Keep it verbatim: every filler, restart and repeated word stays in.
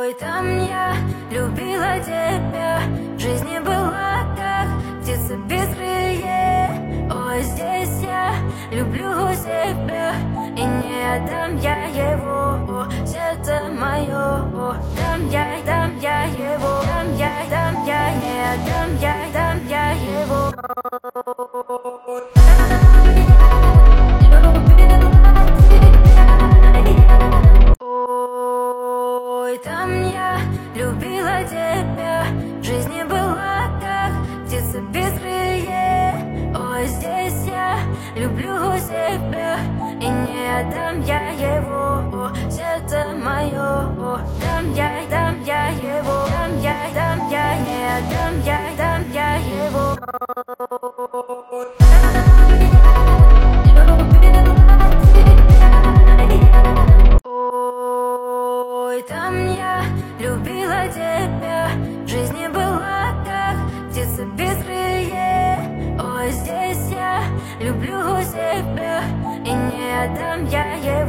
Ой, там я любила тебя, в жизни была как птица без крыльев. Ой, здесь я люблю себя, и не отдам я его, сердце мое. Дам я, дам я его, дам я, дам я, не отдам я, дам я его. Ой, там я любила тебя, в жизни была как птица без крыльев. Ой, здесь я люблю себя, и не отдам я его, сердце мое. Дам я, дам я его, дам я, дам я, не отдам я, дам я его. Ой, там я любила тебя, в жизни была как птица без крыльев. Ой, здесь я люблю себя, и не отдам я его.